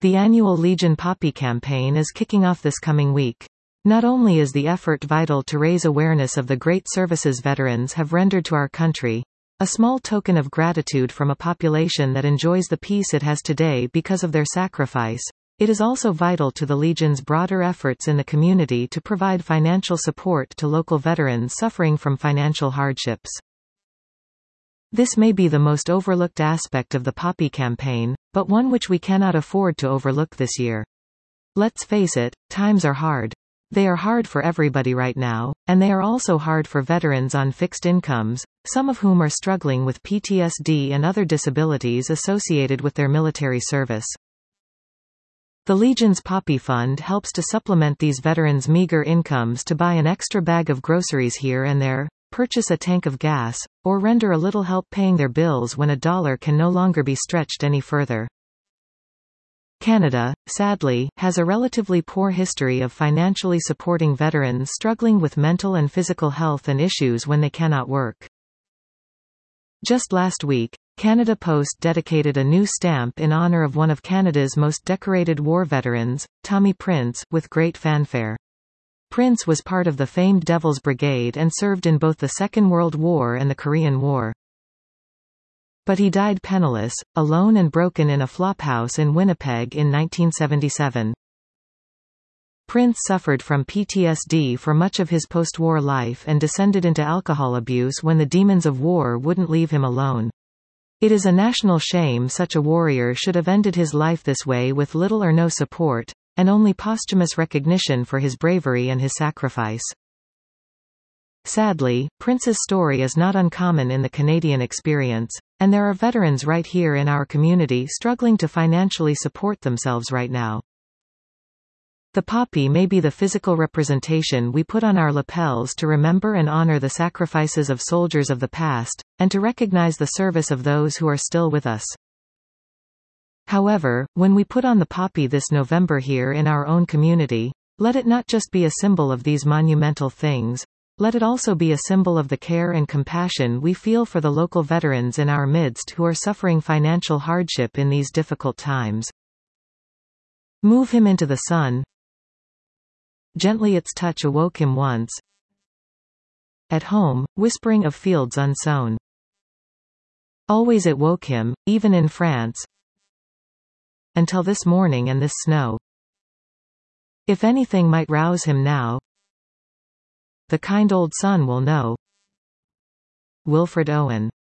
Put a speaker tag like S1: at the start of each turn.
S1: The annual Legion Poppy campaign is kicking off this coming week. Not only is the effort vital to raise awareness of the great services veterans have rendered to our country, a small token of gratitude from a population that enjoys the peace it has today because of their sacrifice, it is also vital to the Legion's broader efforts in the community to provide financial support to local veterans suffering from financial hardships. This may be the most overlooked aspect of the Poppy campaign, but one which we cannot afford to overlook this year. Let's face it, times are hard. They are hard for everybody right now, and they are also hard for veterans on fixed incomes, some of whom are struggling with PTSD and other disabilities associated with their military service. The Legion's Poppy Fund helps to supplement these veterans' meager incomes to buy an extra bag of groceries here and there, purchase a tank of gas, or render a little help paying their bills when a dollar can no longer be stretched any further. Canada, sadly, has a relatively poor history of financially supporting veterans struggling with mental and physical health and issues when they cannot work. Just last week, Canada Post dedicated a new stamp in honor of one of Canada's most decorated war veterans, Tommy Prince, with great fanfare. Prince was part of the famed Devil's Brigade and served in both the Second World War and the Korean War. But he died penniless, alone and broken in a flophouse in Winnipeg in 1977. Prince suffered from PTSD for much of his post-war life and descended into alcohol abuse when the demons of war wouldn't leave him alone. It is a national shame such a warrior should have ended his life this way with little or no support, and only posthumous recognition for his bravery and his sacrifice. Sadly, Prince's story is not uncommon in the Canadian experience, and there are veterans right here in our community struggling to financially support themselves right now. The poppy may be the physical representation we put on our lapels to remember and honor the sacrifices of soldiers of the past, and to recognize the service of those who are still with us. However, when we put on the poppy this November here in our own community, let it not just be a symbol of these monumental things, let it also be a symbol of the care and compassion we feel for the local veterans in our midst who are suffering financial hardship in these difficult times. Move him into the sun. Gently its touch awoke him once. At home, whispering of fields unsown. Always it woke him, even in France. Until this morning and this snow. If anything might rouse him now, the kind old sun will know. Wilfred Owen.